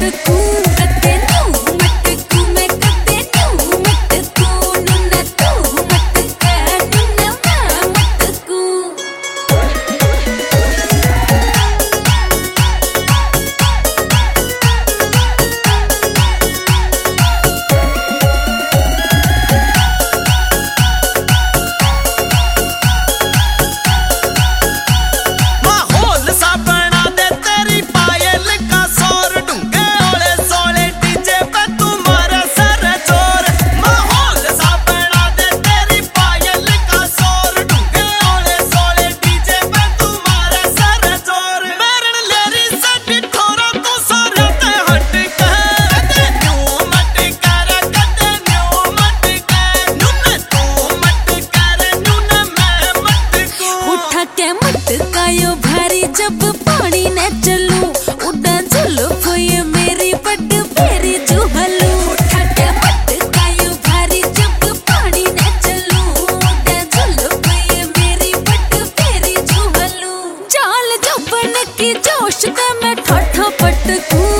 मटकू कते न्यू मटकू मैं कते न्यू मटकू नुना तू मटका नुना मैं मटकू मटकायो भारी जब पानी न चलूं उड़ा जुल्फ ये मेरी बड फेरी जुहलू उठा के मटकायो भारी जब पानी न चलूं उड़ा जुल्फ ये मेरी बड फेरी जुहलू चाल जबन की जोश ते मैं ठाठा पटकू